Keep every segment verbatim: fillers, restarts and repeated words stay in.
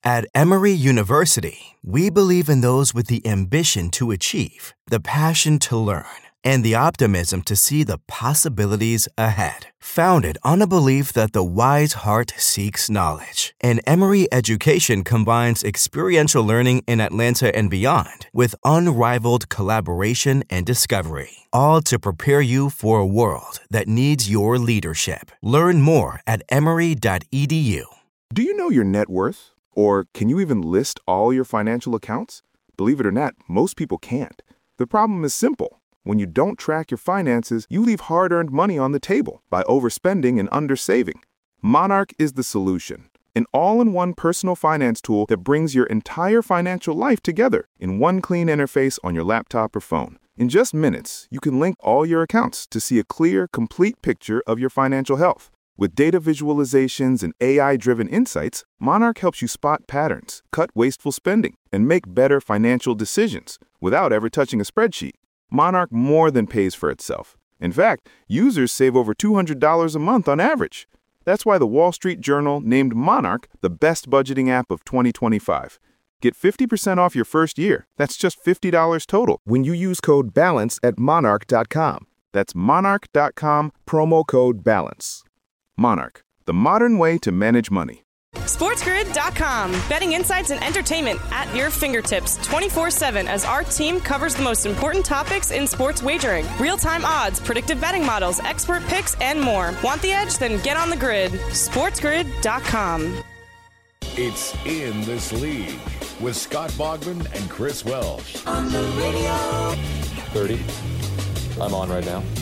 At Emory University, we believe in those with the ambition to achieve, the passion to learn, and the optimism to see the possibilities ahead. Founded on a belief that the wise heart seeks knowledge, and Emory education combines experiential learning in Atlanta and beyond with unrivaled collaboration and discovery, all to prepare you for a world that needs your leadership. Learn more at emory dot e d u. Do you know your net worth? Or can you even list all your financial accounts? Believe it or not, most people can't. The problem is simple. When you don't track your finances, you leave hard-earned money on the table by overspending and undersaving. Monarch is the solution. An all-in-one personal finance tool that brings your entire financial life together in one clean interface on your laptop or phone. In just minutes, you can link all your accounts to see a clear, complete picture of your financial health. With data visualizations and A I-driven insights, Monarch helps you spot patterns, cut wasteful spending, and make better financial decisions without ever touching a spreadsheet. Monarch more than pays for itself. In fact, users save over two hundred dollars a month on average. That's why the Wall Street Journal named Monarch the best budgeting app of twenty twenty-five. Get fifty percent off your first year. That's just fifty dollars total when you use code BALANCE at monarch dot com. That's monarch dot com, promo code BALANCE. Monarch, the modern way to manage money. SportsGrid dot com. Betting insights and entertainment at your fingertips twenty-four seven as our team covers the most important topics in sports wagering. Real-time odds, predictive betting models, expert picks, and more. Want the edge? Then get on the grid. SportsGrid dot com. It's In This League with Scott Bogman and Chris Welsh. On the radio. thirty. I'm on right now.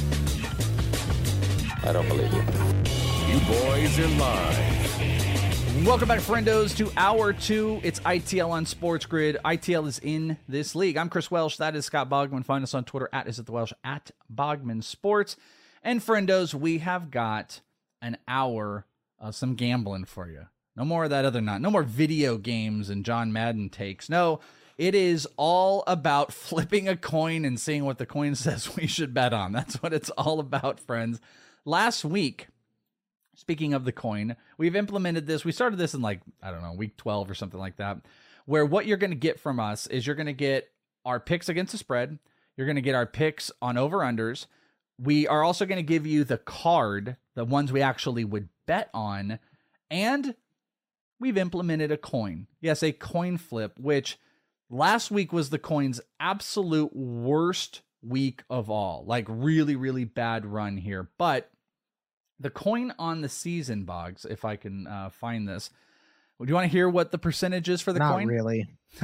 I don't believe you. You boys are live. Welcome back, friendos, to Hour two. It's I T L on Sports Grid. I T L is in this league. I'm Chris Welsh. That is Scott Bogman. Find us on Twitter at Is It The Welsh, at Bogman Sports. And, friendos, we have got an hour of some gambling for you. No more of that other not. No more video games and John Madden takes. No, it is all about flipping a coin and seeing what the coin says we should bet on. That's what it's all about, friends. Last week, speaking of the coin, we've implemented this. We started this in like, I don't know, week twelve or something like that, where what you're going to get from us is you're going to get our picks against the spread. You're going to get our picks on over-unders. We are also going to give you the card, the ones we actually would bet on, and we've implemented a coin. Yes, a coin flip, which last week was the coin's absolute worst week of all. Like really, really bad run here. But the coin on the season, Boggs, if I can uh, find this. Do you want to hear what the percentage is for the Not coin? Not really.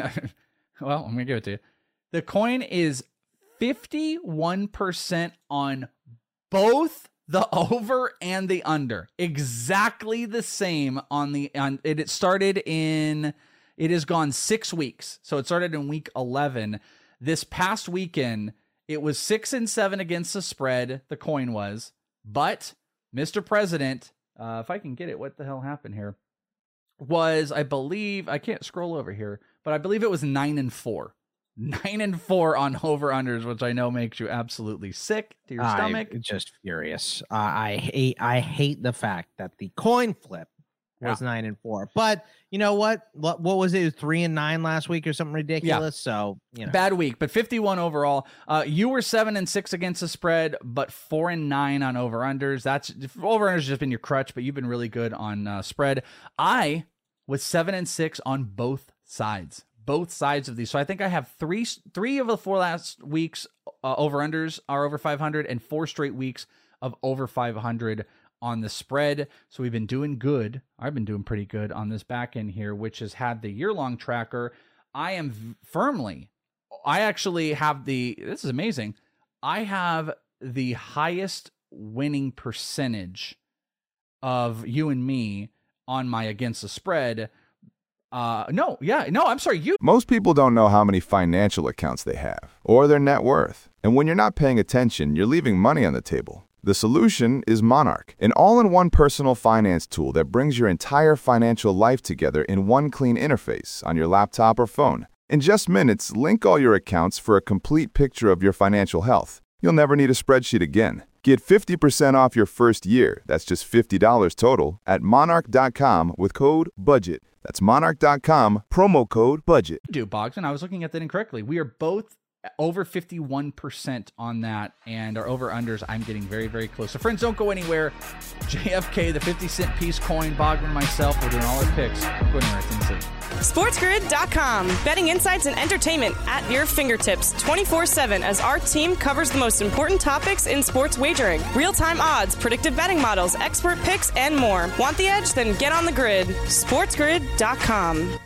Well, I'm going to give it to you. The coin is fifty-one percent on both the over and the under. Exactly the same on the, on it. It started in, it has gone six weeks. So it started in week eleven. This past weekend, it was six and seven against the spread. The coin was, but Mister President, uh, if I can get it, what the hell happened here? Was, I believe, I can't scroll over here, but I believe it was nine and four. Nine and four on over-unders, which I know makes you absolutely sick to your stomach. I'm just furious. Uh, I hate I hate the fact that the coin flip was yeah. nine and four. But you know what? What what was it? It was three and nine last week or something ridiculous. Yeah. So you know, bad week, but fifty-one overall. Uh, you were seven and six against the spread, but four and nine on over-unders. That's over-unders has just been your crutch, but you've been really good on uh, spread. I was seven and six on both sides. Both sides of these. So I think I have three three of the four last weeks uh, over-unders are over five hundred and four straight weeks of over five hundred on the spread. So we've been doing good. I've been doing pretty good on this back end here, which has had the year-long tracker. I am v- firmly, I actually have the, this is amazing. I have the highest winning percentage of you and me on my against the spread. Uh, no, yeah, no, I'm sorry, you. Most people don't know how many financial accounts they have or their net worth. And when you're not paying attention, you're leaving money on the table. The solution is Monarch, an all-in-one personal finance tool that brings your entire financial life together in one clean interface on your laptop or phone. In just minutes, link all your accounts for a complete picture of your financial health. You'll never need a spreadsheet again. Get fifty percent off your first year, that's just fifty dollars total, at monarch dot com with code BUDGET. That's monarch dot com, promo code BUDGET. Do Boggs, and I was looking at that incorrectly. We are both over fifty-one percent on that, and our over-unders, I'm getting very, very close. So friends, don't go anywhere. J F K, the fifty cent piece coin, Bogman, myself, we're doing all our picks. Go anywhere, it's insane. SportsGrid dot com. Betting insights and entertainment at your fingertips twenty-four seven as our team covers the most important topics in sports wagering. Real-time odds, predictive betting models, expert picks, and more. Want the edge? Then get on the grid. SportsGrid dot com.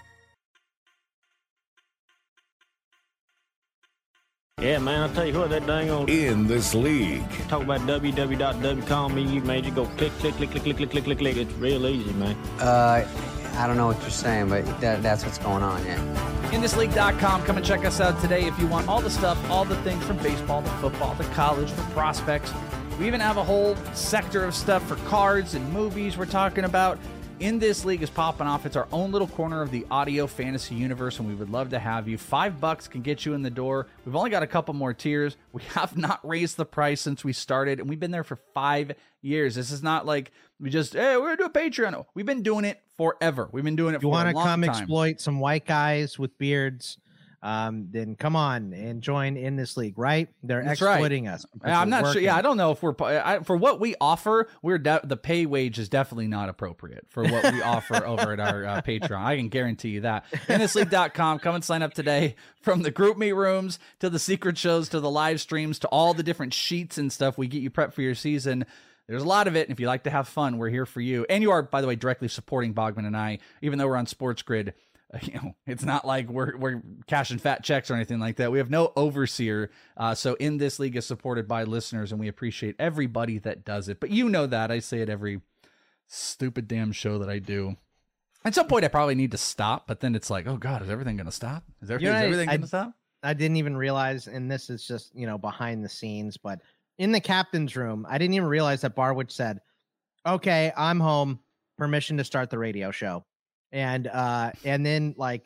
Yeah, man, I'll tell you what, that dang old... In this league. Talk about w w w dot w com, you made you go click, click, click, click, click, click, click, click, click. It's real easy, man. Uh, I don't know what you're saying, but that, that's what's going on, yeah. in this league dot com. Come and check us out today if you want all the stuff, all the things from baseball to football to college to prospects. We even have a whole sector of stuff for cards and movies we're talking about. In This League is popping off. It's our own little corner of the audio fantasy universe, and we would love to have you. Five bucks can get you in the door. We've only got a couple more tiers. We have not raised the price since we started, and we've been there for five years. This is not like we just, hey, we're going to do a Patreon. We've been doing it forever. We've been doing it you for a long time. You want to come exploit some white guys with beards? Um, then come on and join In This League, right? They're That's exploiting right. us. I'm not working. sure. Yeah, I don't know if we're I, for what we offer. We're de- the pay wage is definitely not appropriate for what we offer over at our uh, Patreon. I can guarantee you that. in this league dot com. Come and sign up today. From the group me rooms to the secret shows to the live streams to all the different sheets and stuff we get you prepped for your season. There's a lot of it. And if you like to have fun, we're here for you. And you are, by the way, directly supporting Bogman and I, even though we're on Sports Grid. You know, it's not like we're we're cashing fat checks or anything like that. We have no overseer. Uh, so In This League is supported by listeners, and we appreciate everybody that does it. But you know that. I say it every stupid damn show that I do. At some point, I probably need to stop, but then it's like, oh, God, is everything going to stop? Is everything, you know, is everything I, going to stop? I didn't even realize, and this is just, you know, behind the scenes, but in the captain's room, I didn't even realize that Barwich said, okay, I'm home, permission to start the radio show. And uh, and then like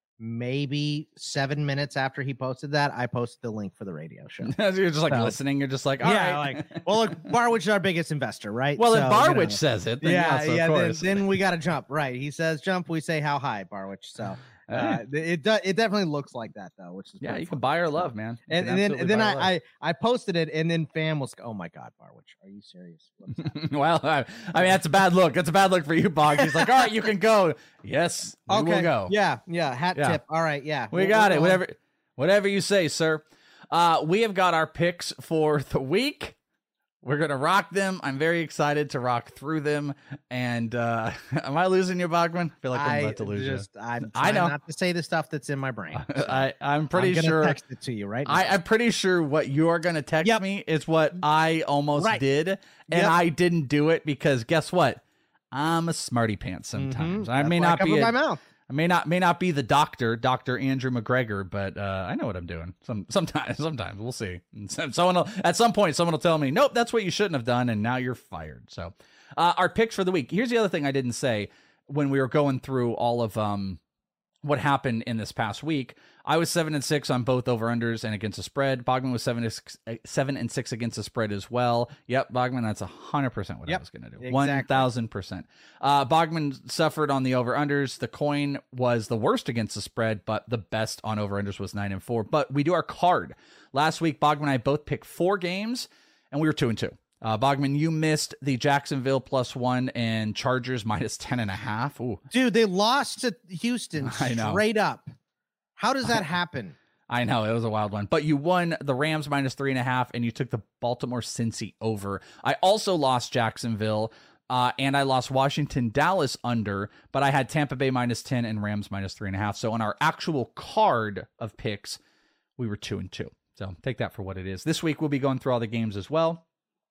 maybe seven minutes after he posted that, I posted the link for the radio show. You're just like so, listening. You're just like, all yeah, right. like, well, look, Barwich is our biggest investor, right? Well, so, if Barwich you know, says it, then yeah, yes, of yeah. course. Then, then we got to jump, right? He says jump, we say how high, Barwich. So uh, it do, it definitely looks like that though, which is yeah, you fun. can buy our love, man. You And, and then and then I, I I posted it, and then fam was, oh my God, Barwich, are you serious? Well, I, I mean that's a bad look. That's a bad look for you, Bog. He's like, all right, you can go. Yes, we okay, will go. Yeah, yeah. Hat Yeah. tip. All right, yeah. We We'll- got we'll it. go. Whatever, whatever you say, sir. Uh, we have got our picks for the week. We're gonna rock them. I'm very excited to rock through them. And uh, am I losing you, Bogman? I feel like I'm I about to lose just, you. I'm I trying know. not to say the stuff that's in my brain. So I, I'm pretty I'm gonna sure. text it to you right now. I, I'm pretty sure what you are going to text Yep. me is what I almost Right. did, and Yep. I didn't do it because guess what? I'm a smarty pants sometimes. Mhm. I That's may why not I be cover a, my mouth. I may not may not be the doctor, Doctor Andrew McGregor, but uh, I know what I'm doing. Some sometimes, sometimes we'll see. And so- someone will, at some point, someone will tell me, "Nope, that's what you shouldn't have done," and now you're fired. So, uh, our picks for the week. Here's the other thing I didn't say when we were going through all of um what happened in this past week. I was seven and six on both over unders and against the spread. Bogman was seven, seven and six against the spread as well. Yep, Bogman, that's a hundred percent what Yep, I was going to do. exactly. One thousand percent. Uh, Bogman suffered on the over unders. The coin was the worst against the spread, but the best on over unders was nine and four. But we do our card. Last week, Bogman and I both picked four games, and we were two and two. Uh, Bogman, you missed the Jacksonville plus one and Chargers minus ten and a half. Ooh. Dude, they lost to Houston I know. straight up. How does that happen? I know it was a wild one, but you won the Rams minus three and a half, and you took the Baltimore Cincy over. I also lost Jacksonville, uh, and I lost Washington Dallas under, but I had Tampa Bay minus ten and Rams minus three and a half. So on our actual card of picks, we were two and two. So take that for what it is. This week we'll be going through all the games as well.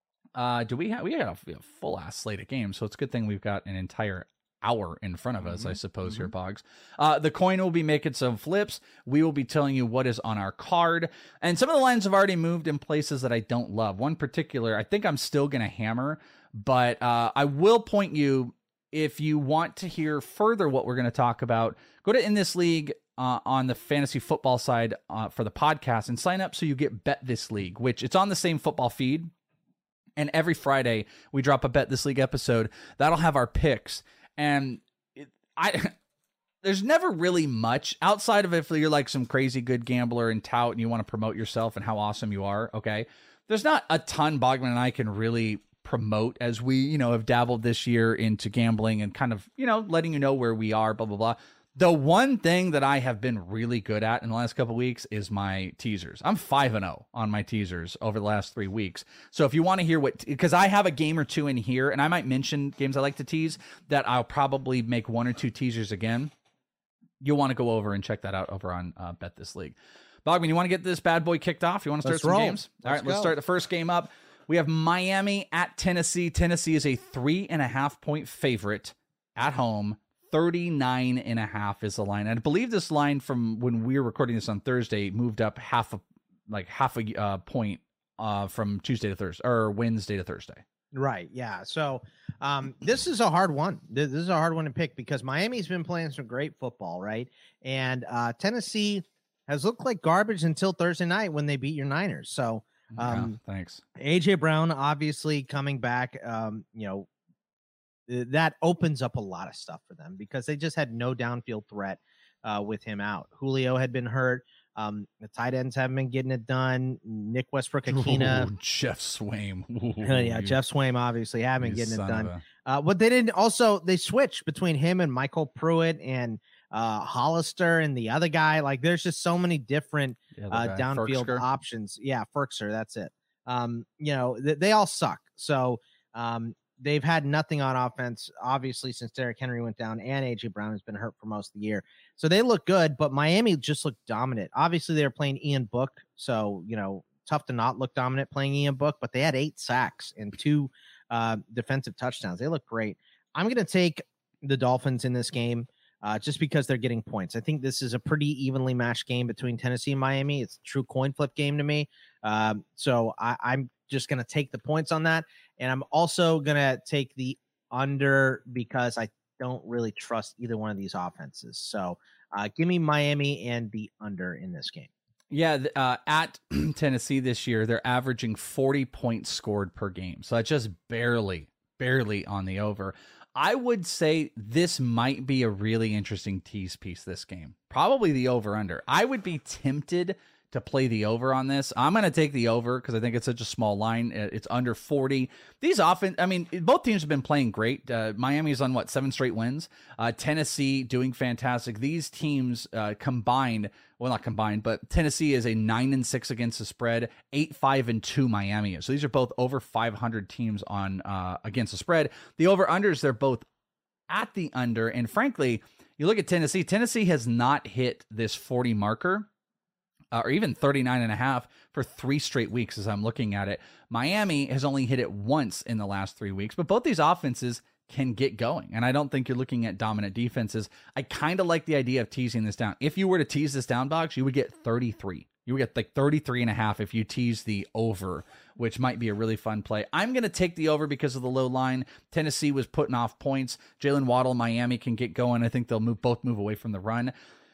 Uh, do we have we have a full ass slate of games? So it's a good thing we've got an entire hour in front of us, I suppose, here, Boggs. Uh, the coin will be making some flips. We will be telling you what is on our card. And some of the lines have already moved in places that I don't love. One particular, I think I'm still going to hammer, but uh, I will point you, if you want to hear further what we're going to talk about, go to In This League uh, on the fantasy football side uh, for the podcast and sign up so you get Bet This League, which it's on the same football feed. And every Friday we drop a Bet This League episode that'll have our picks. And it, I there's never really much outside of if you're like some crazy good gambler and tout and you want to promote yourself and how awesome you are. Okay. There's not a ton Bogman and I can really promote as we, you know, have dabbled this year into gambling and kind of, you know, letting you know where we are, blah, blah, blah. The one thing that I have been really good at in the last couple of weeks is my teasers. I'm five and oh on my teasers over the last three weeks. So if you want to hear what, because I have a game or two in here, and I might mention games I like to tease that I'll probably make one or two teasers again. You'll want to go over and check that out over on uh, Bet This League. Bogman, you want to get this bad boy kicked off? You want to start Let's some roll. games? All Let's right, let's go. start the first game up. We have Miami at Tennessee. Tennessee is a three and a half point favorite at home. thirty-nine and a half is the line. And I believe this line from when we were recording this on Thursday moved up half a like half a uh, point uh, from Tuesday to Thursday or Wednesday to Thursday. Right. Yeah. So um, this is a hard one. This, this is a hard one to pick because Miami's been playing some great football, right? And uh, Tennessee has looked like garbage until Thursday night when they beat your Niners. So um, yeah, thanks. A J Brown obviously coming back, um, you know, that opens up a lot of stuff for them because they just had no downfield threat uh, with him out. Julio had been hurt. Um, the tight ends haven't been getting it done. Nick Westbrook-Akina. Ooh, Jeff Swaim. Ooh, yeah, you, Jeff Swaim obviously haven't getting it done. A... Uh, but they didn't also, they switched between him and Michael Pruitt and uh, Hollister and the other guy. Like there's just so many different uh, guy, downfield Ferkser. options. Yeah, Ferkser, that's it. Um, you know, th- they all suck. So, um, they've had nothing on offense, obviously, since Derrick Henry went down and A J Brown has been hurt for most of the year. So they look good, but Miami just looked dominant. Obviously, they were playing Ian Book, so, you know, tough to not look dominant playing Ian Book, but they had eight sacks and two uh, defensive touchdowns. They look great. I'm going to take the Dolphins in this game uh, just because they're getting points. I think this is a pretty evenly matched game between Tennessee and Miami. It's a true coin flip game to me. Um, so I, I'm just going to take the points on that. And I'm also going to take the under because I don't really trust either one of these offenses. So uh, give me Miami and the under in this game. Yeah, uh, at Tennessee this year, they're averaging forty points scored per game. So that's just barely, barely on the over. I would say this might be a really interesting tease piece this game. Probably the over-under. I would be tempted to play the over on this. I'm going to take the over because I think it's such a small line. It's under forty. These often, I mean, both teams have been playing great. Uh, Miami's on what, seven straight wins. Uh, Tennessee doing fantastic. These teams uh, combined, well, not combined, but Tennessee is a nine and six against the spread, eight, five and two Miami is. So these are both over five hundred teams on uh, against the spread. The over unders, they're both at the under. And frankly, you look at Tennessee, Tennessee has not hit this forty marker. Uh, or even thirty-nine and a half for three straight weeks as I'm looking at it. Miami has only hit it once in the last three weeks, but both these offenses can get going. And I don't think you're looking at dominant defenses. I kind of like the idea of teasing this down. If you were to tease this down, Box, you would get thirty-three. You would get like thirty-three and a half if you tease the over, which might be a really fun play. I'm going to take the over because of the low line. Tennessee was putting off points. Jalen Waddle, Miami can get going. I think they'll move both move away from the run.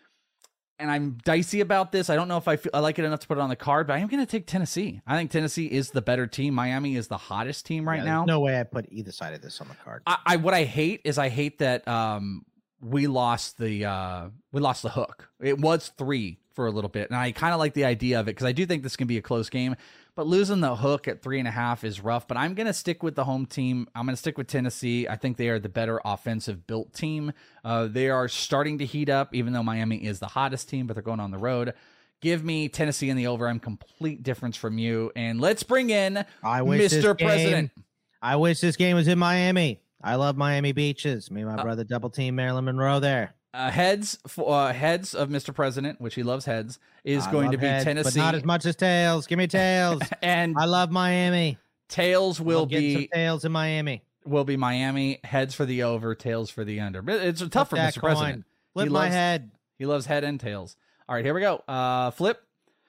And I'm dicey about this. I don't know if I feel I like it enough to put it on the card, but I am going to take Tennessee. I think Tennessee is the better team. Miami is the hottest team right yeah, now. No way I put either side of this on the card. I, I what I hate is I hate that um, we lost the uh, we lost the hook. It was three for a little bit, and I kind of like the idea of it because I do think this can be a close game. But losing the hook at three and a half is rough. But I'm going to stick with the home team. I'm going to stick with Tennessee. I think they are the better offensive built team. Uh, they are starting to heat up, even though Miami is the hottest team, but they're going on the road. Give me Tennessee in the over. I'm complete difference from you. And let's bring in I wish Mister this game, President. I wish this game was in Miami. I love Miami beaches. Me and my Uh, brother double team Marilyn Monroe there. Uh, heads for uh, heads of Mister President, which he loves heads, is I going love to be heads, Tennessee. but not as much as tails. Give me tails. And I love Miami. tails will We'll get be some tails in Miami. will be Miami. Heads for the over, tails for the under. But it's tough Flip for that Mister coin. President. Flip He my loves- head. He loves head and tails. All right, here we go. Uh, flip.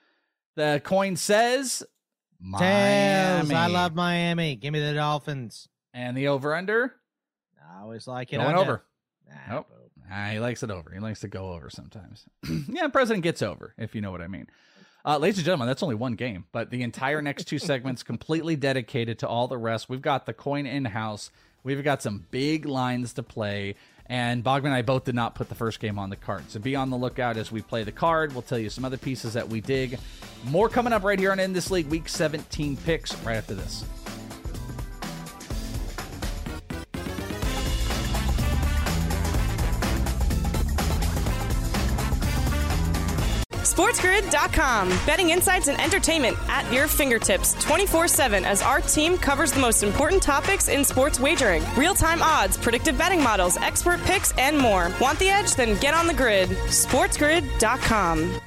The coin says Miami. Tails. I love Miami. Give me the Dolphins. And the over under I always like it. going under. over. Nah, Nope. boo. Ah, he likes it over. He likes to go over sometimes. Yeah, President gets over, if you know what I mean. Uh, ladies and gentlemen, that's only one game, but the entire next two segments completely dedicated to all the rest. We've got the coin in-house. We've got some big lines to play, And Bogman and I both did not put the first game on the card. So be on the lookout as we play the card. We'll tell you some other pieces that we dig. More coming up right here on In This League, Week seventeen picks right after this. SportsGrid dot com. Betting insights and entertainment at your fingertips twenty-four seven as our team covers the most important topics in sports wagering. Real-time odds, predictive betting models, expert picks, and more. Want the edge? Then get on the grid. SportsGrid dot com.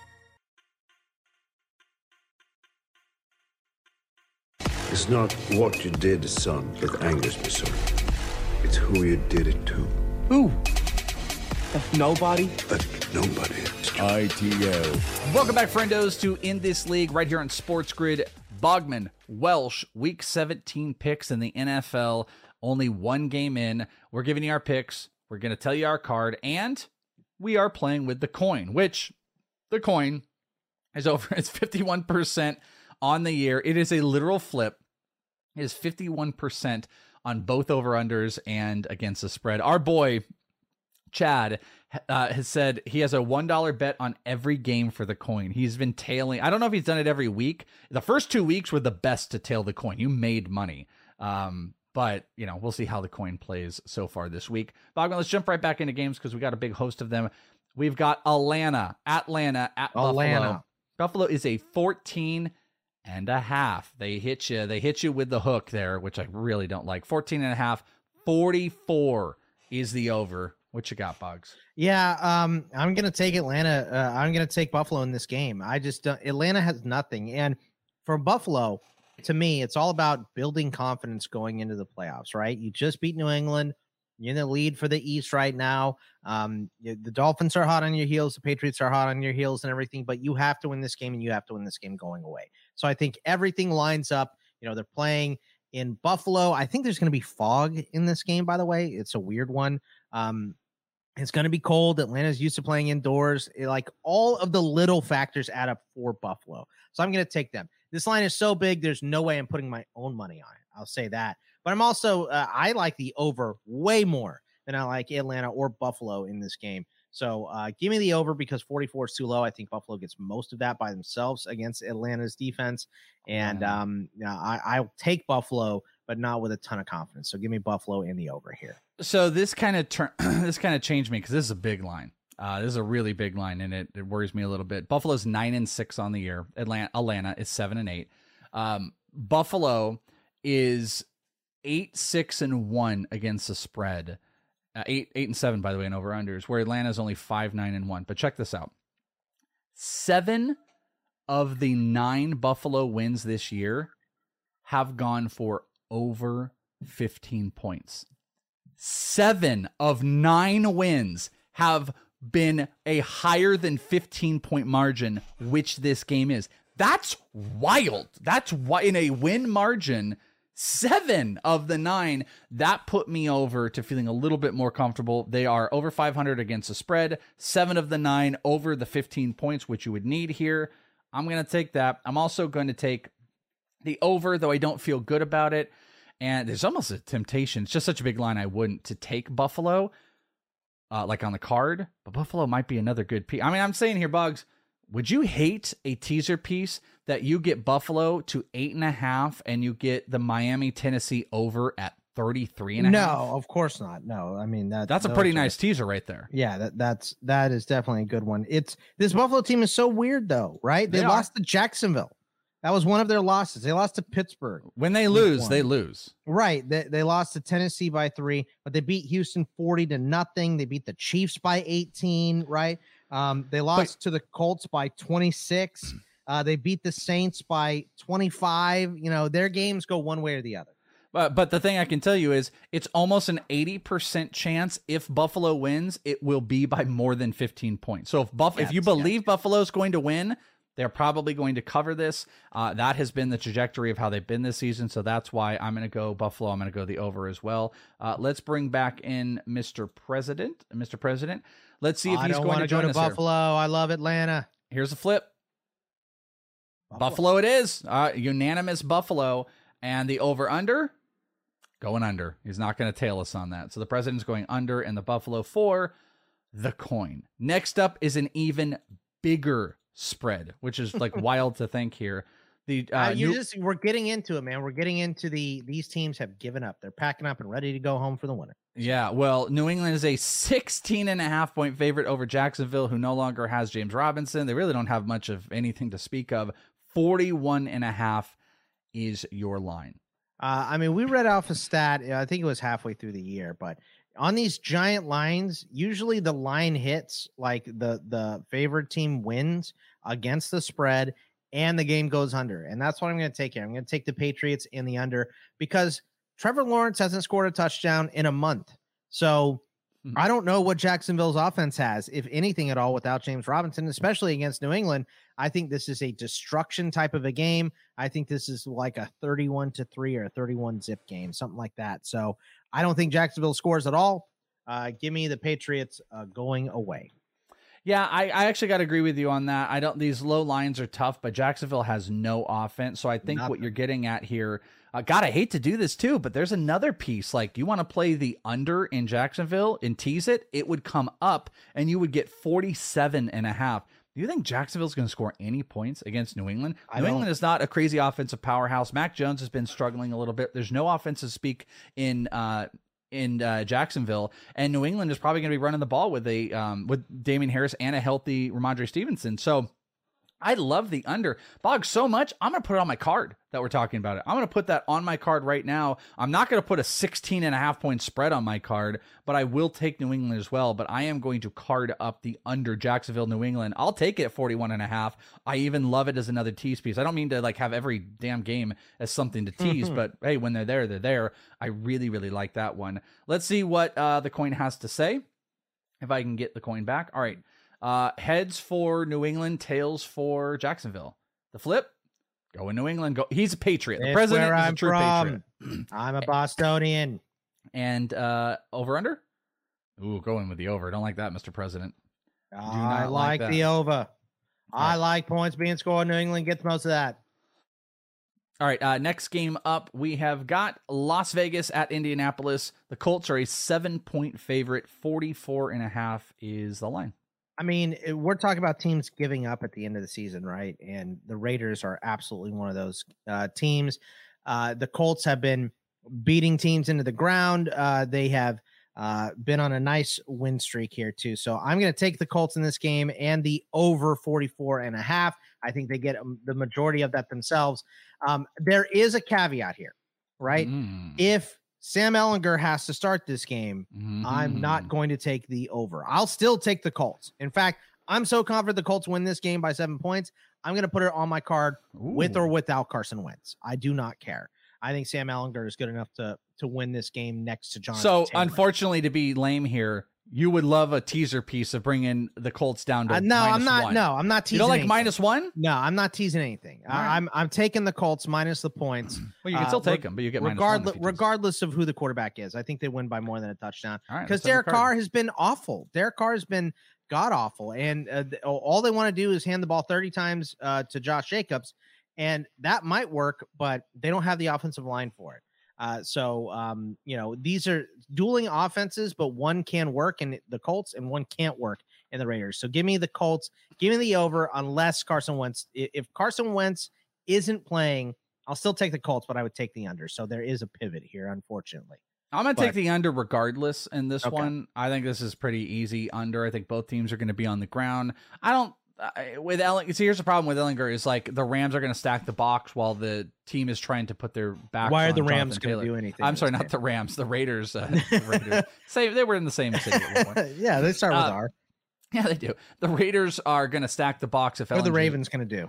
It's not what you did, son, that angers me, sir. It's who you did it to. Who? Nobody? But nobody. I T L. Welcome back, friendos, to In This League right here on Sports Grid. Bogman, Welsh, Week seventeen picks in the N F L. Only one game in. We're giving you our picks. We're going to tell you our card, and we are playing with the coin, which the coin is over. It's fifty-one percent on the year. It is a literal flip. It is fifty-one percent on both over-unders and against the spread. Our boy, Chad, uh, has said he has a one dollar bet on every game for the coin. He's been tailing. I don't know if he's done it every week. The first two weeks were the best to tail the coin. You made money. Um, but, you know, we'll see how the coin plays so far this week. Bogman, let's jump right back into games because we got a big host of them. We've got Atlanta, Atlanta at Atlanta. Buffalo. Buffalo is a fourteen and a half. They hit you. They hit you with the hook there, which I really don't like. fourteen and a half. forty-four is the over. What you got, Boggs? Yeah, um, I'm gonna take Atlanta. Uh, I'm gonna take Buffalo in this game. I just don't, Atlanta has nothing, and for Buffalo, to me, it's all about building confidence going into the playoffs. Right? You just beat New England. You're in the lead for the East right now. Um, you, the Dolphins are hot on your heels. The Patriots are hot on your heels and everything. But you have to win this game, and you have to win this game going away. So I think everything lines up. You know, they're playing in Buffalo. I think there's going to be fog in this game. By the way, it's a weird one. Um, It's going to be cold. Atlanta's used to playing indoors. It, like all of the little factors add up for Buffalo. So I'm going to take them. This line is so big, there's no way I'm putting my own money on it. I'll say that. But I'm also, uh, I like the over way more than I like Atlanta or Buffalo in this game. So uh, give me the over because forty-four is too low. I think Buffalo gets most of that by themselves against Atlanta's defense. And um, you know, I, I'll take Buffalo, but not with a ton of confidence. So give me Buffalo in the over here. So this kind of turn, this kind of changed me because this is a big line. Uh, this is a really big line, and it, it worries me a little bit. Buffalo's nine and six on the year. Atlanta, Atlanta is seven and eight. Um, Buffalo is eight, six, and one against the spread. Uh, eight, eight, and seven, by the way, in over unders. Where Atlanta is only five, nine, and one. But check this out: seven of the nine Buffalo wins this year have gone for over fifteen points. Seven of nine wins have been a higher than fifteen point margin, which this game is. That's wild. That's why in a win margin, seven of the nine, that put me over to feeling a little bit more comfortable. They are over five hundred against the spread, seven of the nine over the fifteen points, which you would need here. I'm going to take that. I'm also going to take the over, though I don't feel good about it. And there's almost a temptation. It's just such a big line. I wouldn't to take Buffalo, uh, like on the card. But Buffalo might be another good piece. I mean, I'm saying here, Buggs, would you hate a teaser piece that you get Buffalo to eight and a half and you get the Miami Tennessee over at thirty-three and a no, half? No, of course not. No, I mean that. That's a pretty nice are, teaser right there. Yeah, that that's that is definitely a good one. It's this Buffalo team is so weird though, right? They, they lost to Jacksonville. That was one of their losses. They lost to Pittsburgh. When they lose, they lose. Right. They, they lost to Tennessee by three, but they beat Houston forty to nothing. They beat the Chiefs by eighteen, right? Um, they lost but, to the Colts by twenty-six. Uh, they beat the Saints by twenty-five. You know, their games go one way or the other. But, but the thing I can tell you is it's almost an eighty percent chance if Buffalo wins, it will be by more than fifteen points. So if Buff, yeah, if you believe yeah. Buffalo's going to win, they're probably going to cover this. Uh, that has been the trajectory of how they've been this season, so that's why I'm going to go Buffalo. I'm going to go the over as well. Uh, let's bring back in Mister President. Mister President, let's see if I he's don't going to go join to us Buffalo. Here. I love Atlanta. Here's a flip. Buffalo, Buffalo it is. Uh, unanimous Buffalo. And the over-under going under. He's not going to tail us on that. So the president's going under and the Buffalo for the coin. Next up is an even bigger spread, which is like wild to think here. The uh, uh, you new- just we're getting into it, man. We're getting into the these teams have given up. They're packing up and ready to go home for the winter. Yeah, well, New England is a sixteen and a half point favorite over Jacksonville, who no longer has James Robinson. They really don't have much of anything to speak of. forty-one and a half is your line. Uh, I mean, we read off a stat. I think it was halfway through the year, but on these giant lines, usually the line hits like the the favored team wins against the spread, and the game goes under. And that's what I'm going to take here. I'm going to take the Patriots in the under because Trevor Lawrence hasn't scored a touchdown in a month. So mm-hmm. I don't know what Jacksonville's offense has, if anything at all, without James Robinson, especially against New England. I think this is a destruction type of a game. I think this is like a thirty-one to three or a thirty-one zip game, something like that. So I don't think Jacksonville scores at all. Uh, give me the Patriots uh, going away. Yeah, I, I actually got to agree with you on that. I don't. These low lines are tough, but Jacksonville has no offense. So I think Nothing. what you're getting at here, uh, God, I hate to do this too, but there's another piece. Like, you want to play the under in Jacksonville and tease it, it would come up and you would get forty-seven and a half. Do you think Jacksonville's going to score any points against New England? I New don't. England is not a crazy offensive powerhouse. Mac Jones has been struggling a little bit. There's no offensive speak in uh, in uh, Jacksonville, and New England is probably going to be running the ball with a um, with Damian Harris and a healthy Ramondre Stevenson. So I love the under. Bog, so much, I'm going to put it on my card that we're talking about it. I'm going to put that on my card right now. I'm not going to put a sixteen and a half point spread on my card, but I will take New England as well. But I am going to card up the under Jacksonville, New England. I'll take it at forty-one and a half. I even love it as another tease piece. I don't mean to like have every damn game as something to tease, mm-hmm. but hey, when they're there, they're there. I really, really like that one. Let's see what uh, the coin has to say. If I can get the coin back. All right. Uh, heads for New England, tails for Jacksonville. The flip, go in New England. Go. He's a Patriot. The it's president where is I'm a true from. Patriot. I'm a Bostonian. And uh, over under. Ooh, going with the over. Don't like that, Mister President. Do I like, like the over. I right. like points being scored. New England gets most of that. All right, uh, next game up, we have got Las Vegas at Indianapolis. The Colts are a seven-point favorite. forty-four and a half is the line. I mean, we're talking about teams giving up at the end of the season, right? And the Raiders are absolutely one of those uh, teams. Uh, the Colts have been beating teams into the ground. Uh, they have uh, been on a nice win streak here too. So I'm going to take the Colts in this game and the over forty-four and a half. I think they get the majority of that themselves. Um, there is a caveat here, right? Mm. If Sam Ehlinger has to start this game, mm-hmm. I'm not going to take the over. I'll still take the Colts. In fact, I'm so confident the Colts win this game by seven points. I'm going to put it on my card Ooh. with or without Carson Wentz. I do not care. I think Sam Ehlinger is good enough to to win this game next to John. So, Taylor. Unfortunately, to be lame here, you would love a teaser piece of bringing the Colts down to uh, no, minus I'm not. one. No, I'm not teasing. You don't like anything. minus one? No, I'm not teasing anything. Right. I'm I'm taking the Colts minus the points. Well, you can still uh, take them, but you get regardless minus one regardless of who the quarterback is. I think they win by more than a touchdown because right, Derek Carr has been awful. Derek Carr has been god awful, and uh, all they want to do is hand the ball thirty times uh, to Josh Jacobs, and that might work, but they don't have the offensive line for it. Uh, so, um, you know, these are dueling offenses, but one can work in the Colts and one can't work in the Raiders. So give me the Colts, give me the over unless Carson Wentz, if Carson Wentz isn't playing, I'll still take the Colts, but I would take the under. So there is a pivot here, unfortunately. I'm going to take the under regardless in this okay. one. I think this is pretty easy under. I think both teams are going to be on the ground. I don't, Uh, with Ellinger, see, here's the problem with Ellinger is like the Rams are going to stack the box while the team is trying to put their back. Why are the on Rams going to do anything? I'm sorry, not game? the Rams, the Raiders. Uh, the Raiders. Same, they were in the same city at one point. Yeah, they start with uh, R. Yeah, they do. The Raiders are going to stack the box. If what are the Ellinger, Ravens going to do?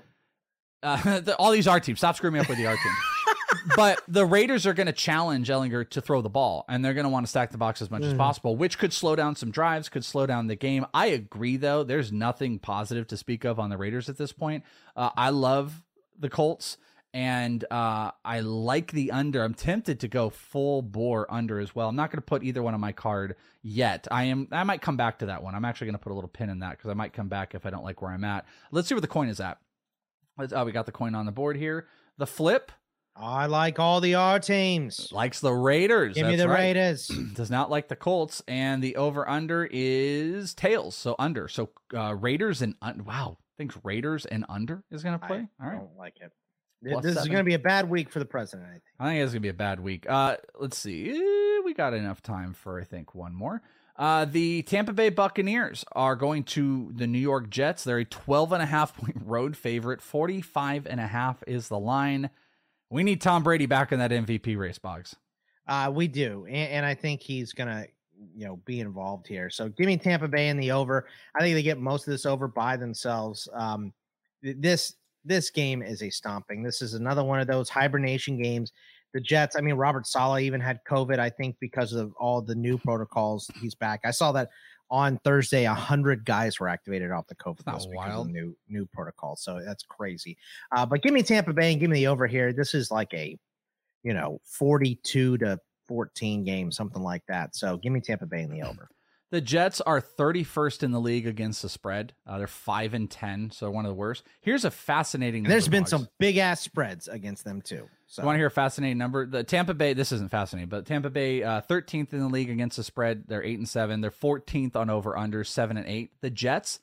Uh, the, all these R teams. Stop screwing me up with the R teams. But the Raiders are going to challenge Ellinger to throw the ball, and they're going to want to stack the box as much mm. as possible, which could slow down some drives, could slow down the game. I agree, though. There's nothing positive to speak of on the Raiders at this point. Uh, I love the Colts, and uh, I like the under. I'm tempted to go full bore under as well. I'm not going to put either one on my card yet. I am. I might come back to that one. I'm actually going to put a little pin in that because I might come back if I don't like where I'm at. Let's see where the coin is at. Let's, uh, we got the coin on the board here. The flip. I like all the R teams. Likes the Raiders. Give me That's the right. Raiders. Does not like the Colts. And the over-under is tails, so under. So uh, Raiders and un- wow, thinks Raiders and under is going to play. I All right. don't like it. Plus this seven. is going to be a bad week for the president, I think. I think it's going to be a bad week. Uh, let's see. Eh, We got enough time for, I think, one more. Uh, the Tampa Bay Buccaneers are going to the New York Jets. They're a twelve and a half point road favorite. forty-five and a half is the line. We need Tom Brady back in that M V P race, Boggs. Uh, we do. And, and I think he's going to, you know, be involved here. So give me Tampa Bay in the over. I think they get most of this over by themselves. Um, this, this game is a stomping. This is another one of those hibernation games. The Jets, I mean, Robert Saleh even had COVID, I think, because of all the new protocols. He's back. I saw that on Thursday, one hundred guys were activated off the COVID list because of the new, new protocol. So that's crazy. Uh, but give me Tampa Bay and give me the over here. This is like a, you know, forty-two to fourteen game, something like that. So give me Tampa Bay in the over. The Jets are thirty-first in the league against the spread. Uh, they're five and ten, so one of the worst. Here's a fascinating. And there's number, been Boggs. some big ass spreads against them too. So You want to hear a fascinating number? The Tampa Bay, this isn't fascinating, but Tampa Bay, uh, thirteenth in the league against the spread. They're eight and seven. They're fourteenth on over under, seven and eight. The Jets,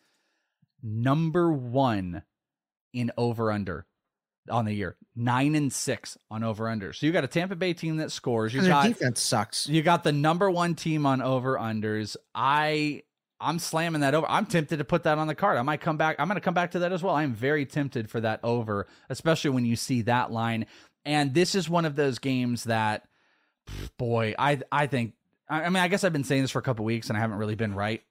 number one in over under on the year, nine and six on over under. So you got a Tampa Bay team that scores. You their got defense sucks. You got the number one team on over unders. I I'm slamming that over. I'm tempted to put that on the card. I might come back. I'm going to come back to that as well. I'm very tempted for that over, especially when you see that line. And this is one of those games that, boy, I I think. I mean, I guess I've been saying this for a couple weeks and I haven't really been right.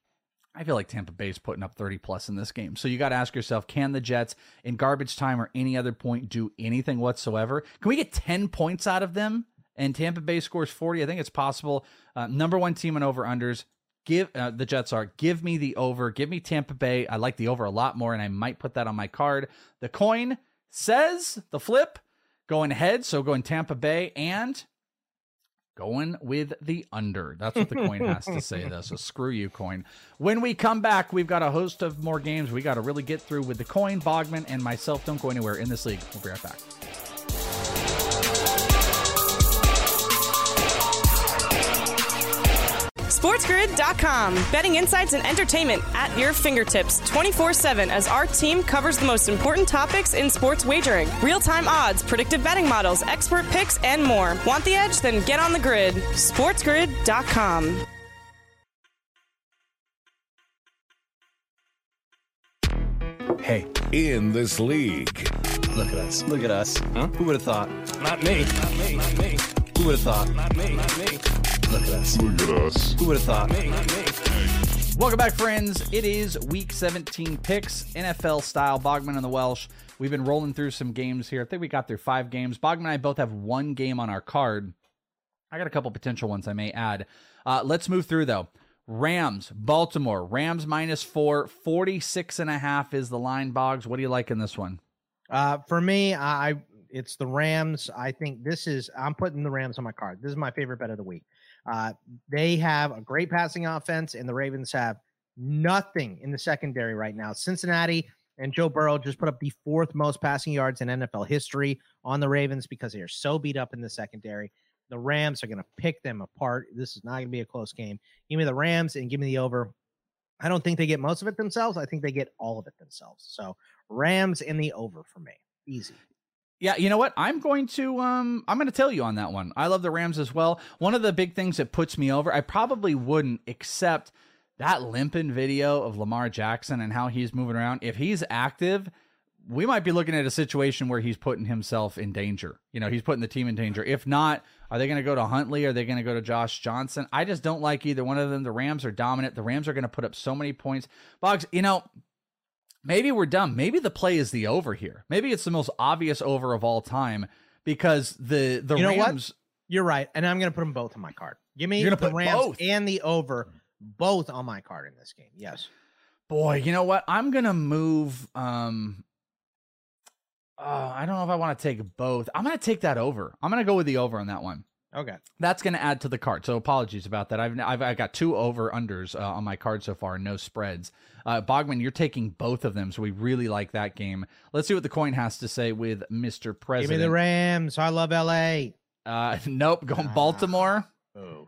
I feel like Tampa Bay's putting up thirty plus in this game. So you got to ask yourself, can the Jets in garbage time or any other point do anything whatsoever? Can we get ten points out of them and Tampa Bay scores forty? I think it's possible. Uh, number one team in over unders. Give uh, the Jets are give me the over. Give me Tampa Bay. I like the over a lot more and I might put that on my card. The coin says the flip going ahead. So going Tampa Bay and going with the under. That's what the coin has to say, though. So screw you, coin. When we come back, we've got a host of more games we got to really get through with the coin, Bogman, and myself. Don't go anywhere in this league. We'll be right back. SportsGrid dot com. Betting insights and entertainment at your fingertips twenty-four seven as our team covers the most important topics in sports wagering. Real-time odds, predictive betting models, expert picks, and more. Want the edge? Then get on the grid. SportsGrid dot com. Hey, in this league. Look at us. Look at us. Huh? Who would have thought? Not me. Not me. Not me. Who would have thought? Not me. Not me. Look at us. Look at us. Who would have thought? Me. Not me. Welcome back, friends. It is Week seventeen picks, N F L style. Bogman and the Welsh. We've been rolling through some games here. I think we got through five games. Bogman and I both have one game on our card. I got a couple potential ones I may add. Uh, let's move through, though. Rams, Baltimore. Rams minus four. forty-six and a half is the line, Boggs. What do you like in this one? Uh, for me, I it's the Rams. I think this is, I'm putting the Rams on my card. This is my favorite bet of the week. Uh, they have a great passing offense, and the Ravens have nothing in the secondary right now. Cincinnati and Joe Burrow just put up the fourth most passing yards in N F L history on the Ravens because they are so beat up in the secondary. The Rams are going to pick them apart. This is not going to be a close game. Give me the Rams and give me the over. I don't think they get most of it themselves. I think they get all of it themselves. So Rams in the over for me. Easy. Yeah, you know what? I'm going to um I'm going to tell you on that one. I love the Rams as well. One of the big things that puts me over, I probably wouldn't accept that limping video of Lamar Jackson and how he's moving around. If he's active, we might be looking at a situation where he's putting himself in danger. You know, he's putting the team in danger. If not, are they going to go to Huntley? Are they going to go to Josh Johnson? I just don't like either one of them. The Rams are dominant. The Rams are going to put up so many points. Boggs, you know, maybe we're dumb. Maybe the play is the over here. Maybe it's the most obvious over of all time because the, the you know Rams. What? You're right. And I'm going to put them both on my card. Give me You're the gonna put Rams both. and the over both on my card in this game. Yes. Boy, you know what? I'm going to move. Um, uh, I don't know if I want to take both. I'm going to take that over. I'm going to go with the over on that one. Okay. That's going to add to the card. So apologies about that. I've I've, I've got two over-unders uh, on my card so far and no spreads. Uh, Bogman, you're taking both of them, so we really like that game. Let's see what the coin has to say with Mister President. Give me the Rams. I love L A. Uh, nope, going ah. Baltimore oh,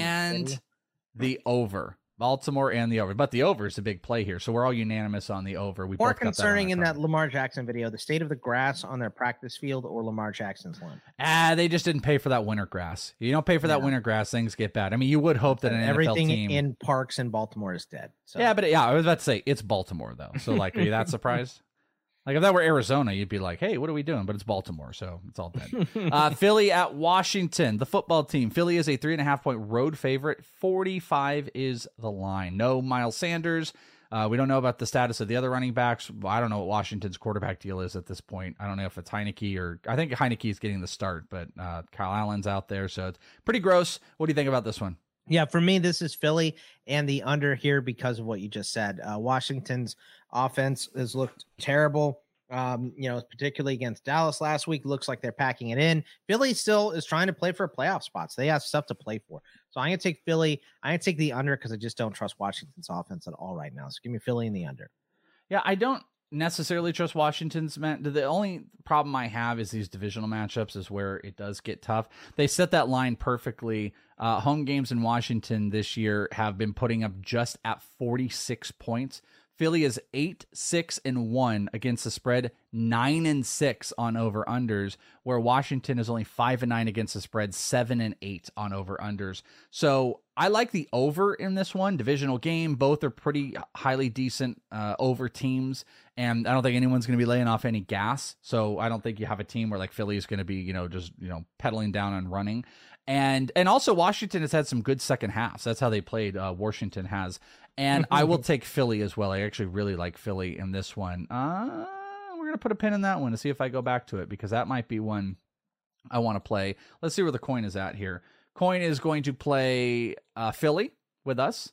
and the over. Baltimore and the over. But the over is a big play here, so we're all unanimous on the over. We More both got concerning that in that Lamar Jackson video, the state of the grass on their practice field or Lamar Jackson's lawn? Ah, they just didn't pay for that winter grass. You don't pay for that yeah. winter grass, things get bad. I mean, you would hope that an everything N F L team... in parks in Baltimore is dead. So. Yeah, but yeah, I was about to say, it's Baltimore, though. So, like, are you that surprised? Like, if that were Arizona, you'd be like, hey, what are we doing? But it's Baltimore, so it's all dead. uh, Philly at Washington, the football team. Philly is a three and a half point road favorite. forty-five is the line. No Miles Sanders. Uh, we don't know about the status of the other running backs. I don't know what Washington's quarterback deal is at this point. I don't know if it's Heineke or I think Heineke is getting the start, but uh, Kyle Allen's out there, so it's pretty gross. What do you think about this one? Yeah, for me, this is Philly and the under here because of what you just said. Uh, Washington's offense has looked terrible, um, you know, particularly against Dallas last week. Looks like they're packing it in. Philly still is trying to play for playoff spots. They have stuff to play for. So I'm going to take Philly. I'm going to take the under because I just don't trust Washington's offense at all right now. So give me Philly in the under. Yeah, I don't necessarily trust Washington's. Man, the only problem I have is these divisional matchups is where it does get tough. They set that line perfectly. Uh, home games in Washington this year have been putting up just at forty-six points. Philly is eight, six, and one against the spread, nine and six on over-unders, where Washington is only five and nine against the spread, seven and eight on over-unders. So I like the over in this one. Divisional game, both are pretty highly decent uh, over teams, and I don't think anyone's going to be laying off any gas. So I don't think you have a team where like Philly is going to be, you know, just you know pedaling down and running. And and also Washington has had some good second halves. That's how they played. Uh, Washington has. And I will take Philly as well. I actually really like Philly in this one. Uh, we're going to put a pin in that one to see if I go back to it because that might be one I want to play. Let's see where the coin is at here. Coin is going to play uh, Philly with us.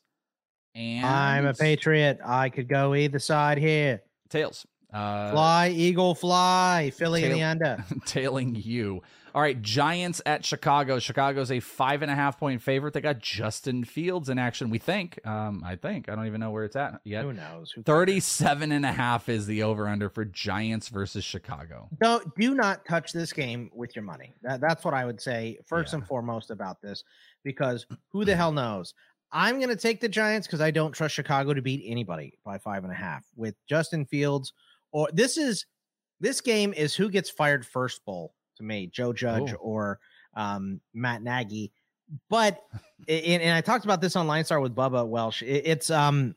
And I'm a Patriot. I could go either side here. Tails. Uh, fly, Eagle, fly. Philly tail- in the under. Tailing you. All right, Giants at Chicago. Chicago's a five and a half point favorite. They got Justin Fields in action, we think. Um, I think. I don't even know where it's at yet. Who knows? Who thirty-seven and a half is the over-under for Giants versus Chicago. Don't, do not touch this game with your money. That, that's what I would say first Yeah. and foremost about this, because who the hell knows? I'm going to take the Giants because I don't trust Chicago to beat anybody by five and a half with Justin Fields. Or this is this game is who gets fired first bowl to me, Joe Judge Ooh. or um, Matt Nagy. But and, and I talked about this on Line Star with Bubba Welsh. It, it's um,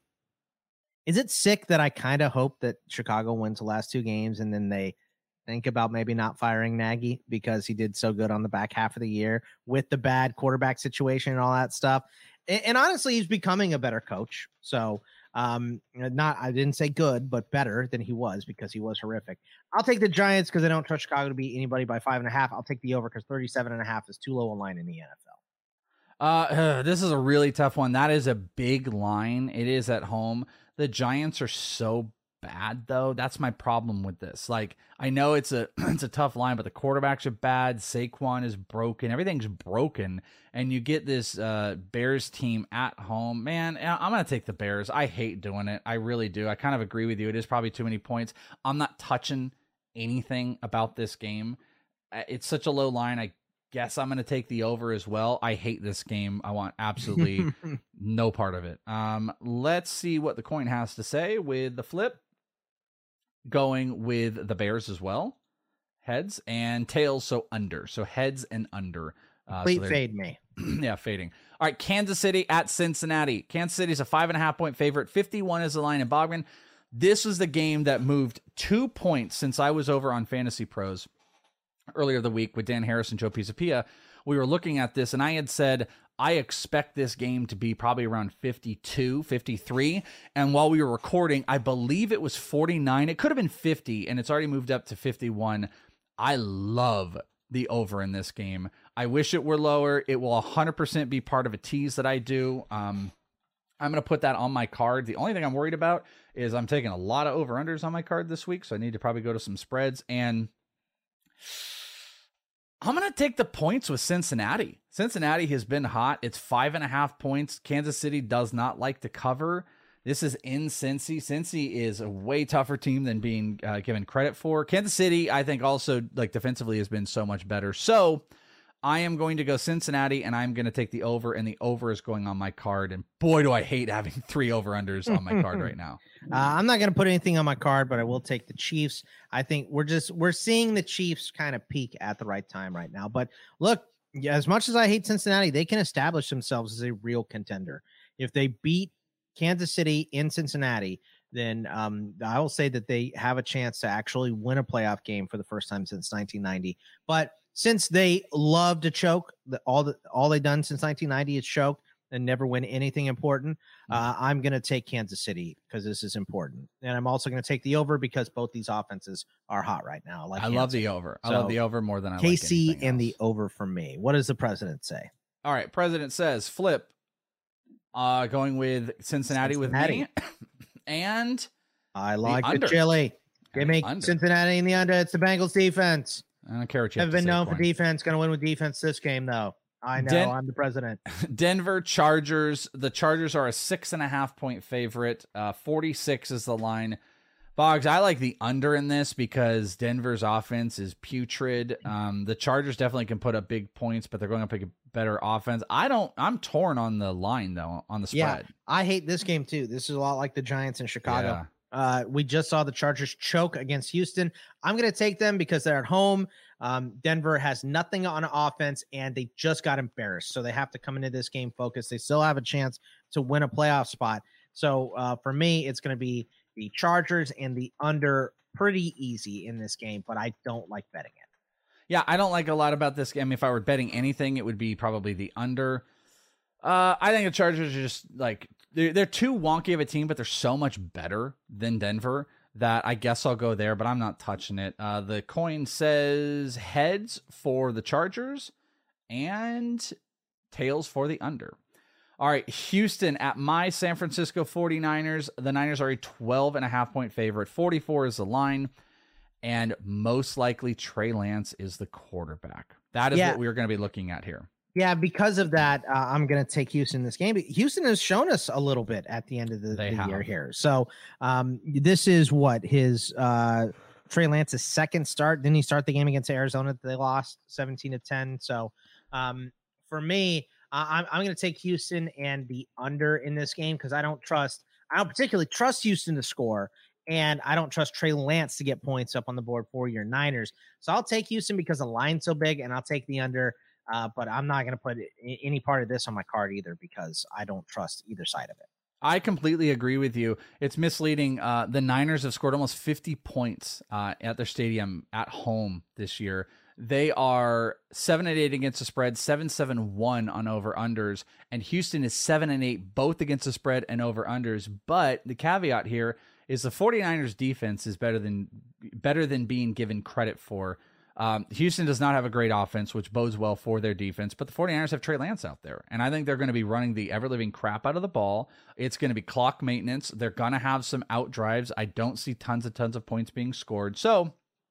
is it sick that I kind of hope that Chicago wins the last two games and then they think about maybe not firing Nagy because he did so good on the back half of the year with the bad quarterback situation and all that stuff. And, and honestly, he's becoming a better coach. So. Um, not, I didn't say good, but better than he was because he was horrific. I'll take the Giants because I don't trust Chicago to beat anybody by five and a half. I'll take the over because thirty-seven and a half is too low a line in the N F L. Uh, this is a really tough one. That is a big line. It is at home. The Giants are so bad though. That's my problem with this. Like, I know it's a it's a tough line, but the quarterbacks are bad. Saquon is broken. Everything's broken. And you get this uh, Bears team at home. Man, I'm going to take the Bears. I hate doing it. I really do. I kind of agree with you. It is probably too many points. I'm not touching anything about this game. It's such a low line. I guess I'm going to take the over as well. I hate this game. I want absolutely no part of it. Um, let's see what the coin has to say with the flip. Going with the Bears as well. Heads and tails, so under. So heads and under. Uh, Complete so fade me. Yeah, fading. All right, Kansas City at Cincinnati. Kansas City is a five and a half point favorite. fifty-one is the line in Bogman. This was the game that moved two points since I was over on Fantasy Pros earlier the week with Dan Harris and Joe Pisapia. We were looking at this, and I had said, I expect this game to be probably around fifty-two, fifty-three. And while we were recording, I believe it was forty-nine. It could have been fifty, and it's already moved up to fifty-one. I love the over in this game. I wish it were lower. It will one hundred percent be part of a tease that I do. Um, I'm going to put that on my card. The only thing I'm worried about is I'm taking a lot of over-unders on my card this week, so I need to probably go to some spreads. And I'm going to take the points with Cincinnati. Cincinnati has been hot. It's five and a half points. Kansas City does not like to cover. This is in Cincy. Cincy is a way tougher team than being uh, given credit for. Kansas City, I think, also like defensively has been so much better. So I am going to go Cincinnati, and I'm going to take the over, and the over is going on my card. And boy, do I hate having three over-unders on my card right now. Uh, I'm not going to put anything on my card, but I will take the Chiefs. I think we're just we're seeing the Chiefs kind of peak at the right time right now. But look, as much as I hate Cincinnati, they can establish themselves as a real contender. If they beat Kansas City in Cincinnati, then um, I will say that they have a chance to actually win a playoff game for the first time since nineteen ninety. But since they love to choke, the, all the all they've done since nineteen ninety is choke and never win anything important, uh, I'm going to take Kansas City because this is important. And I'm also going to take the over because both these offenses are hot right now. Like I Kansas. love the over. I so, love the over more than I K C like and the over for me. What does the president say? All right. President says flip. Uh, going with Cincinnati, Cincinnati. with me. And I like the, the chili. Give me under. Cincinnati in the under. It's the Bengals defense. I don't care what you have I've been say, known Corn. for defense. Going to win with defense this game, though. I know. Den- I'm the president. Denver Chargers. The Chargers are a six and a half point favorite. Uh, forty-six is the line. Boggs, I like the under in this because Denver's offense is putrid. Um, the Chargers definitely can put up big points, but they're going up a better offense. I don't. I'm torn on the line though, on the spread. Yeah, I hate this game too. This is a lot like the Giants in Chicago. Yeah. Uh, we just saw the Chargers choke against Houston. I'm going to take them because they're at home. Um, Denver has nothing on offense, and they just got embarrassed. So they have to come into this game focused. They still have a chance to win a playoff spot. So uh, for me, it's going to be the Chargers and the under pretty easy in this game, but I don't like betting it. Yeah, I don't like a lot about this game. If I were betting anything, it would be probably the under. Uh, I think the Chargers are just like, they're, they're too wonky of a team, but they're so much better than Denver that I guess I'll go there, but I'm not touching it. Uh, the coin says heads for the Chargers and tails for the under. All right, Houston at my San Francisco forty-niners. The Niners are a twelve and a half point favorite. forty-four is the line. And most likely Trey Lance is the quarterback. That is yeah. what we're going to be looking at here. Yeah, because of that, uh, I'm going to take Houston in this game. Houston has shown us a little bit at the end of the, the year here. So um, this is what his uh, Trey Lance's second start. Didn't he start the game against Arizona that they lost seventeen to ten? So um, for me, uh, I'm, I'm going to take Houston and the under in this game because I don't trust, I don't particularly trust Houston to score. And I don't trust Trey Lance to get points up on the board for your Niners. So I'll take Houston because the line's so big, and I'll take the under. Uh, but I'm not going to put any part of this on my card either because I don't trust either side of it. I completely agree with you. It's misleading. Uh, the Niners have scored almost fifty points uh, at their stadium at home this year. They are seven and eight against the spread, seven seven one on over unders, and Houston is seven and eight both against the spread and over unders. But the caveat here is the forty-niners defense is better than better than being given credit for. Um, Houston does not have a great offense, which bodes well for their defense, but the forty-niners have Trey Lance out there, and I think they're going to be running the ever-living crap out of the ball. It's going to be clock maintenance. They're going to have some out drives. I don't see tons and tons of points being scored, so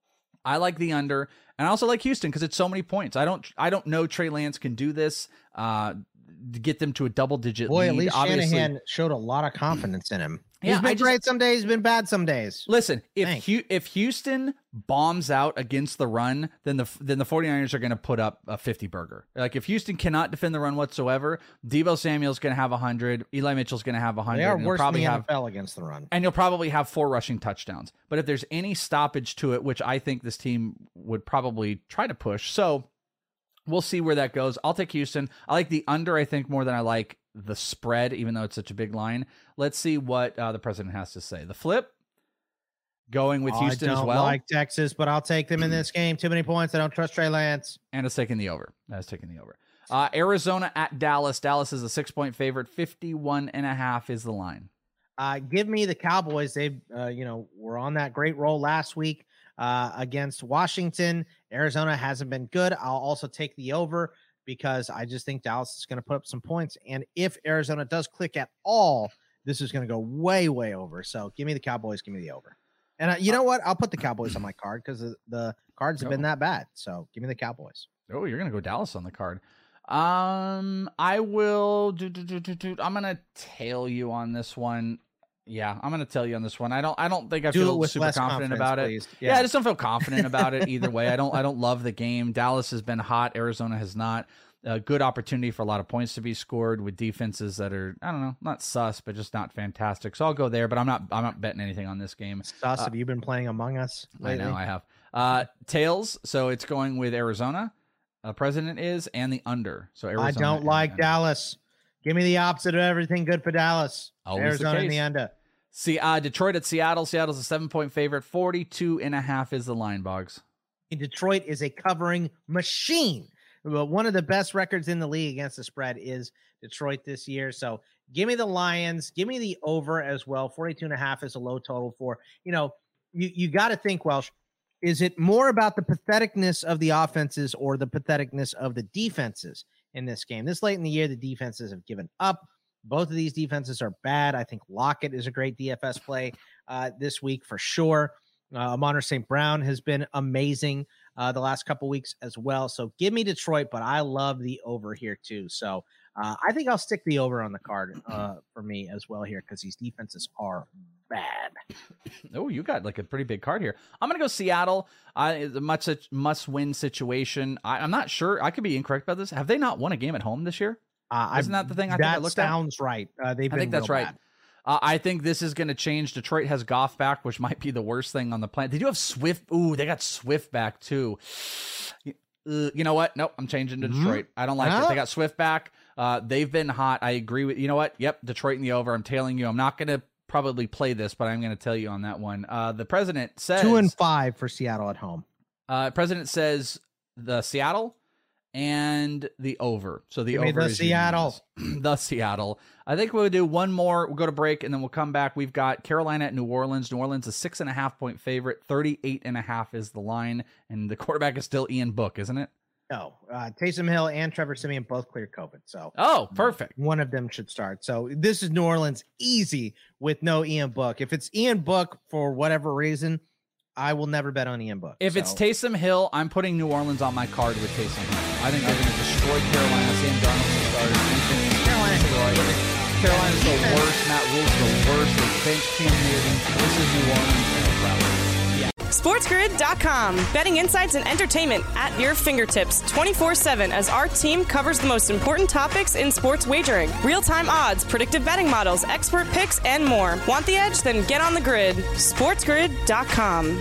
I like the under, and I also like Houston because it's so many points. I don't I don't know Trey Lance can do this uh, to get them to a double-digit Boy, lead. at least Obviously, Shanahan showed a lot of confidence in him. He's Yeah, been I just- great some days, been bad some days. Listen, if Thanks. Hu- if Houston bombs out against the run, then the then the forty-niners are going to put up a fifty burger. Like if Houston cannot defend the run whatsoever, Deebo Samuel's going to have one hundred, Eli Mitchell's going to have one hundred. They are and you'll worse probably than the have N F L against the run. and you'll probably have four rushing touchdowns. But if there's any stoppage to it, which I think this team would probably try to push, so we'll see where that goes. I'll take Houston. I like the under, I think, more than I like the spread, even though it's such a big line. Let's see what uh, the president has to say. The flip, going with Houston I don't as well. like Texas, but I'll take them in this game. Too many points. I don't trust Trey Lance. And it's taking the over. That's taking the over. Uh, Arizona at Dallas. Dallas is a six-point favorite. fifty-one and a half is the line. Uh, give me the Cowboys. They, uh, you know, were on that great roll last week uh, against Washington. Arizona hasn't been good. I'll also take the over because I just think Dallas is going to put up some points. And if Arizona does click at all, this is going to go way, way over. So give me the Cowboys. Give me the over. And uh, you know what? I'll put the Cowboys on my card because the, the cards have been that bad. So give me the Cowboys. Oh, you're going to go Dallas on the card. Um, I will do, do, do, do, do. I'm going to tail you on this one. Yeah, I'm going to tell you on this one. I don't I don't think I Do feel it super confident about it. Yeah. yeah, I just don't feel confident about it either way. I don't I don't love the game. Dallas has been hot, Arizona has not. A good opportunity for a lot of points to be scored with defenses that are, I don't know, not sus, but just not fantastic. So I'll go there, but I'm not I'm not betting anything on this game. Sus, uh, have you been playing Among Us lately? I know I have. Uh, tails, so it's going with Arizona. Uh, President is, and the under. So Arizona. I don't like and, Dallas. Give me the opposite of everything good for Dallas. Arizona in the under. See, uh, Detroit at Seattle. Seattle's a seven-point favorite. forty-two and a half is the line, Boggs. Detroit is a covering machine. But one of the best records in the league against the spread is Detroit this year. So give me the Lions. Give me the over as well. forty-two and a half is a low total for, you know, you, you got to think, Welsh, is it more about the patheticness of the offenses or the patheticness of the defenses in this game? This late in the year, the defenses have given up. Both of these defenses are bad. I think Lockett is a great D F S play uh, this week for sure. Uh, Amon Saint Brown has been amazing uh, the last couple weeks as well. So give me Detroit, but I love the over here too. So uh, I think I'll stick the over on the card uh, for me as well here because these defenses are bad. Oh, you got like a pretty big card here. I'm going to go Seattle. Uh, it's a much a must-win situation. I, I'm not sure. I could be incorrect about this. Have they not won a game at home this year? Uh, Isn't that the thing? I that think I looked sounds at? right. Uh, they've I been think that's real right. bad. Uh, I think this is going to change. Detroit has Goff back, which might be the worst thing on the planet. They do have Swift. Ooh, they got Swift back too. Uh, you know what? Nope, I'm changing to Detroit. Mm-hmm. I don't like huh? it. They got Swift back. Uh, they've been hot. I agree with you. Know what? Yep, Detroit in the over. I'm tailing you. I'm not going to probably play this, but I'm going to tell you on that one. Uh, the president says two and five for Seattle at home. Uh, president says the Seattle and the over. So the Give over me the is Seattle. the Seattle. I think we'll do one more. We'll go to break and then we'll come back. We've got Carolina at New Orleans. New Orleans is a six and a half point favorite. thirty-eight and a half is the line. And the quarterback is still Ian Book, isn't it? No, uh, Taysom Hill and Trevor Siemian both cleared COVID. So oh, perfect. One of them should start. So this is New Orleans easy with no Ian Book. If it's Ian Book for whatever reason, I will never bet on Ian Book. If so. it's Taysom Hill, I'm putting New Orleans on my card with Taysom Hill. I think they're going to destroy Carolina. Sam Darnold's starter. Carolina. Carolina's the worst. Matt Rule's the worst. They bench Cam Newton. This is New Orleans. Yeah. SportsGrid dot com. Betting insights and entertainment at your fingertips twenty-four seven as our team covers the most important topics in sports wagering. Real-time odds, predictive betting models, expert picks, and more. Want the edge? Then get on the grid. SportsGrid dot com.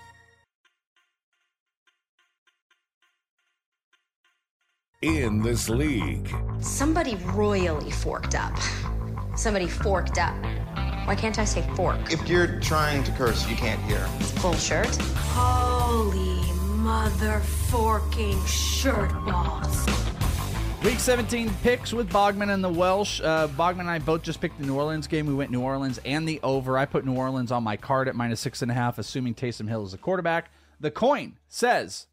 In this league. Somebody royally forked up. Somebody forked up. Why can't I say fork? If you're trying to curse, you can't hear. It's full shirt. Holy mother forking shirt balls. Week seventeen picks with Bogman and the Welsh. Uh, Bogman and I both just picked the New Orleans game. We went New Orleans and the over. I put New Orleans on my card at minus six and a half, assuming Taysom Hill is the quarterback. The coin says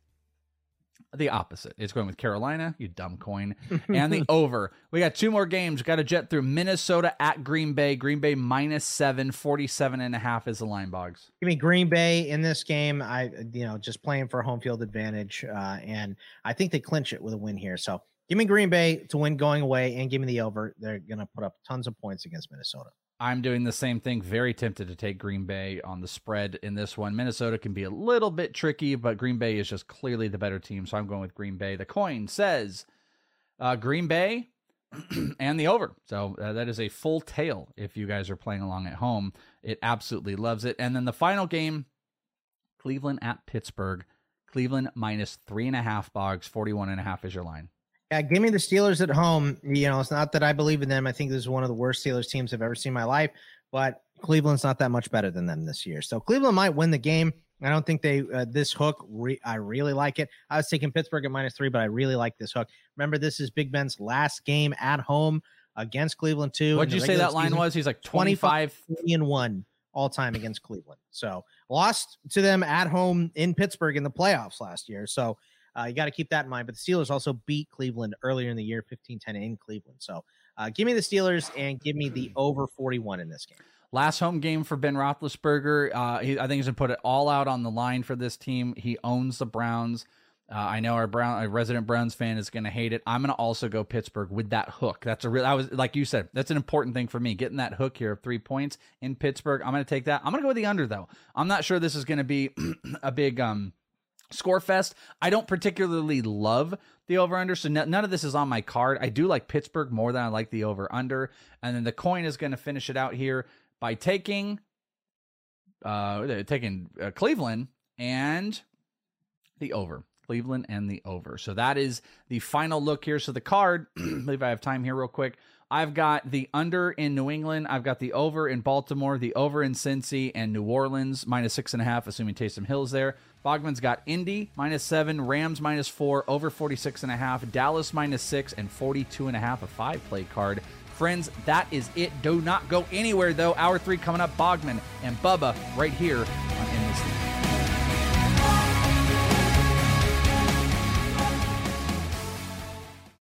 the opposite. It's going with Carolina, you dumb coin, and the over. We got two more games. Got to jet through Minnesota at Green Bay. Green Bay minus seven, forty-seven and a half is the line, Boggs. Give me Green Bay in this game. I, you know, just playing for home field advantage, uh, and I think they clinch it with a win here. So give me Green Bay to win going away, and give me the over. They're going to put up tons of points against Minnesota. I'm doing the same thing. Very tempted to take Green Bay on the spread in this one. Minnesota can be a little bit tricky, but Green Bay is just clearly the better team, so I'm going with Green Bay. The coin says uh, Green Bay and the over. So uh, that is a full tail if you guys are playing along at home. It absolutely loves it. And then the final game, Cleveland at Pittsburgh. Cleveland minus three and a half, Boggs. forty-one and a half is your line. Yeah, give me the Steelers at home. You know, it's not that I believe in them. I think this is one of the worst Steelers teams I've ever seen in my life, but Cleveland's not that much better than them this year. So Cleveland might win the game. I don't think they, uh, this hook, re- I really like it. I was taking Pittsburgh at minus three, but I really like this hook. Remember, this is Big Ben's last game at home against Cleveland too. What did you say that line was? He's like twenty-five and one all time against Cleveland. So lost to them at home in Pittsburgh in the playoffs last year. So Uh, you got to keep that in mind. But the Steelers also beat Cleveland earlier in the year, fifteen ten in Cleveland. So uh, give me the Steelers and give me the over forty-one in this game. Last home game for Ben Roethlisberger. Uh, he, I think he's going to put it all out on the line for this team. He owns the Browns. Uh, I know our Brown, a resident Browns fan is going to hate it. I'm going to also go Pittsburgh with that hook. That's a real, I was, like you said, that's an important thing for me. Getting that hook here of three points in Pittsburgh. I'm going to take that. I'm going to go with the under, though. I'm not sure this is going to be a big um, score fest. I don't particularly love the over-under, so n- none of this is on my card. I do like Pittsburgh more than I like the over-under. And then the coin is going to finish it out here by taking, uh, taking uh, Cleveland and the over. Cleveland and the over. So that is the final look here. So the card, I believe I have time here real quick. I've got the under in New England. I've got the over in Baltimore, the over in Cincy, and New Orleans, minus six and a half, assuming Taysom Hill's there. Bogman's got Indy, minus seven, Rams, minus four, over forty-six and a half, Dallas, minus six, and forty-two and a half, a five-play card. Friends, that is it. Do not go anywhere, though. Hour three coming up, Bogman and Bubba right here on In This League.